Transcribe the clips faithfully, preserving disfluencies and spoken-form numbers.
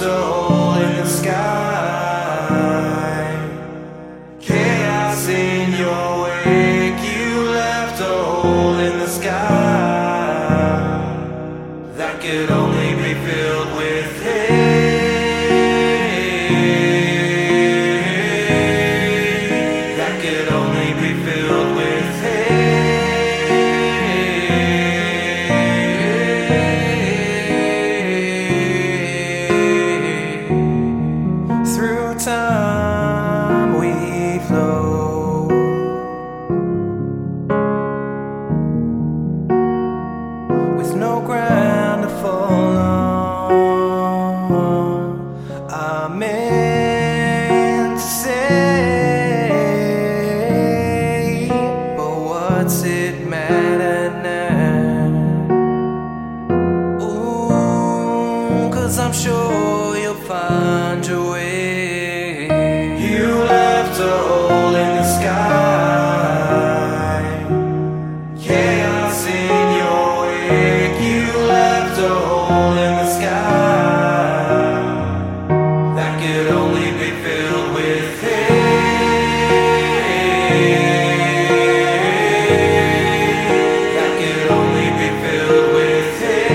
a hole in the sky. Chaos in your wake, you left a hole in the sky that could only be filled with hate. That could only be filled with hate. Through time we flow, with no ground to fall on. I meant to say, but what's it matter now? Ooh, 'cause I'm sure you'll find your way. You left a hole in the sky. Chaos in your wake, you left a hole in the sky that could only be filled with hate. That could only be filled with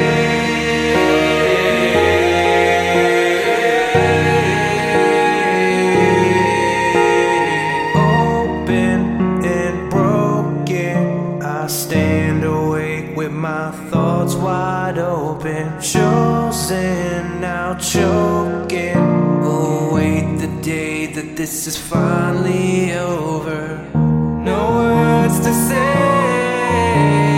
hate. Open and broken, I stand awake with my thoughts wide open, chosen now choking. Await the day that this is finally over. No words to say,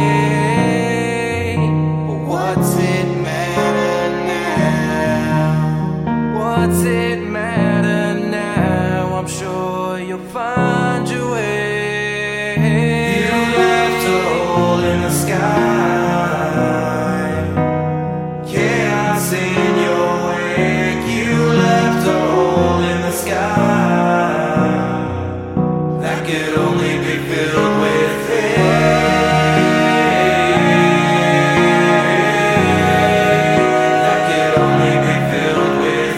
but what's it matter now? What's it matter now? I'm sure you'll find your way. You left a hole in the sky. Chaos in your wake, you left a hole in the sky that could only be filled with hate. That could only be filled with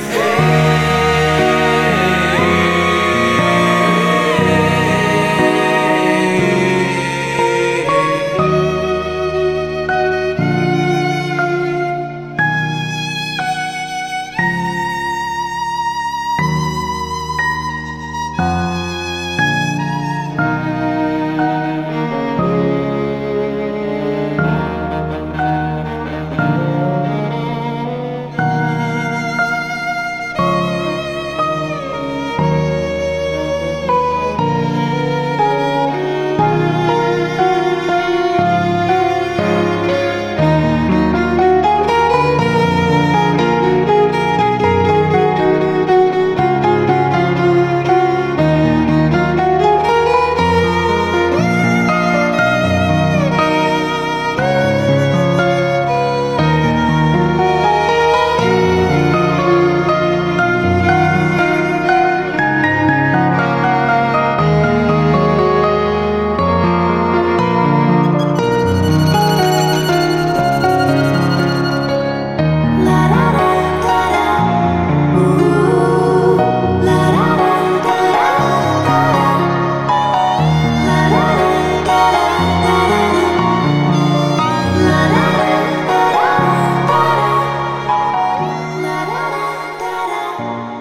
La